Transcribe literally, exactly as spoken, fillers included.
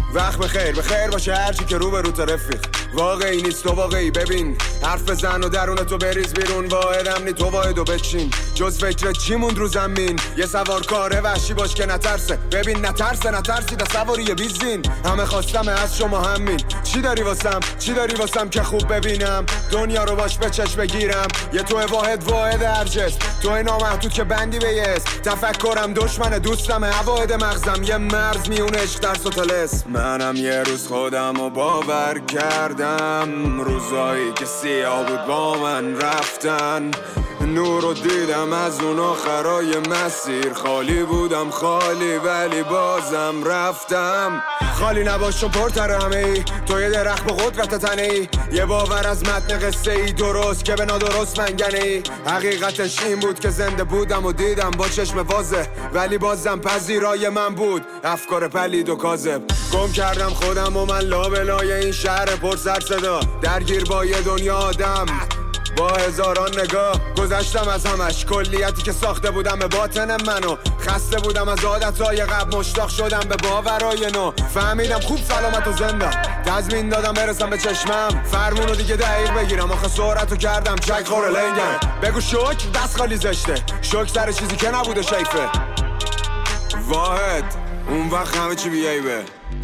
وقت بخیر بخیر باشه هرچی که رو به رو رفیق. واقعی نیست تو واقعی، ببین حرف بزن و درون تو بریز بیرون. واحدم نی تو واحد و بچین، جز فکر چی موند رو زمین. یه سوار کاره وحشی باش که نترسه، ببین نترسه نترسید سواری یه بیزین. همه خواستم از شما همین، چی داری واسم چی داری واسم که خوب ببینم دنیا رو باش به چشم بگیرم. یه تو واحد واحد هر جس، تو نامحدود که بندی به یس. تفکرم دشمن دوستم عواید مغزم، یه مرز میون عشق در سوتلس. منم یه روز خودم رو باور کردم، روزایی که سیاه بود با من رفتن. نور رو دیدم از اون آخرای مسیر، خالی بودم خالی ولی بازم رفتم. خالی نباش چون پرتر همه ای، تو یه درخت به قدرت تنه ای. یه باور از متن قصه ای درست که به نادرست منگنه ای. حقیقتش این بود که زنده بودم و دیدم با چشم واضح، ولی بازم پذیرای من بود افکار پلید و کاذب. گم کردم خودم و من لابلای این شهر پر سر صدا، درگیر با یه دنیا آدم با هزاران نگاه. گذشتم از همش، کلیتی که ساخته بودم به باطن منو. خسته بودم از عادتهای قبل، مشتاق شدم به باورای نو. فهمیدم خوب سلامت و زنده، تضمین دادم برسم به چشمم. فرمونو دیگه دقیق بگیرم، آخه سرعتو کردم چک خوره لنگم. بگو شک دست خالی زشته، شک سر چیزی که نبوده شیفه. واحد اون وقت همه چی بیایبه.